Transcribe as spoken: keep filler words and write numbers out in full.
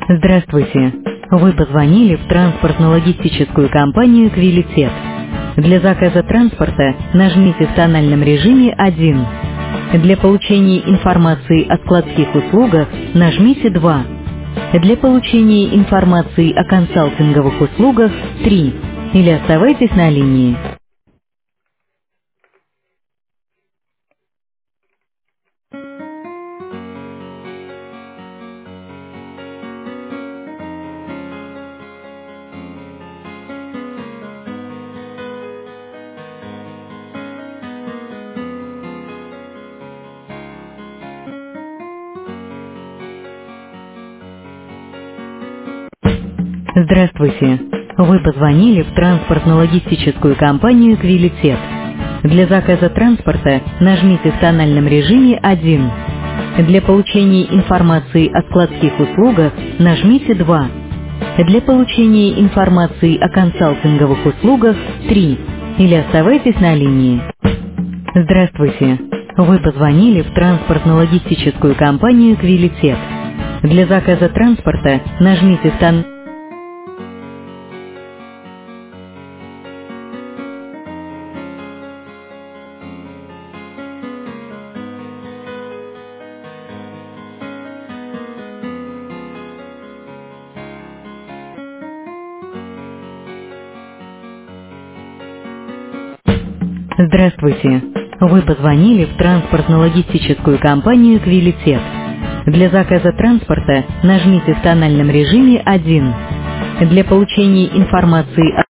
Здравствуйте. Вы позвонили в транспортно-логистическую компанию «Квилитет». Для заказа транспорта нажмите в тональном режиме один. Для получения информации о складских услугах нажмите два. Для получения информации о консалтинговых услугах три. Или оставайтесь на линии. Здравствуйте. Вы позвонили в транспортно-логистическую компанию «Квилитет». Для заказа транспорта нажмите в тональном режиме один. Для получения информации о складских услугах нажмите два. Для получения информации о консалтинговых услугах три. Или оставайтесь на линии. Здравствуйте. Вы позвонили в транспортно-логистическую компанию «Квилитет». Для заказа транспорта нажмите в тон... Здравствуйте. Вы позвонили в транспортно-логистическую компанию «Квилитет». Для заказа транспорта нажмите в тональном режиме один. Для получения информации о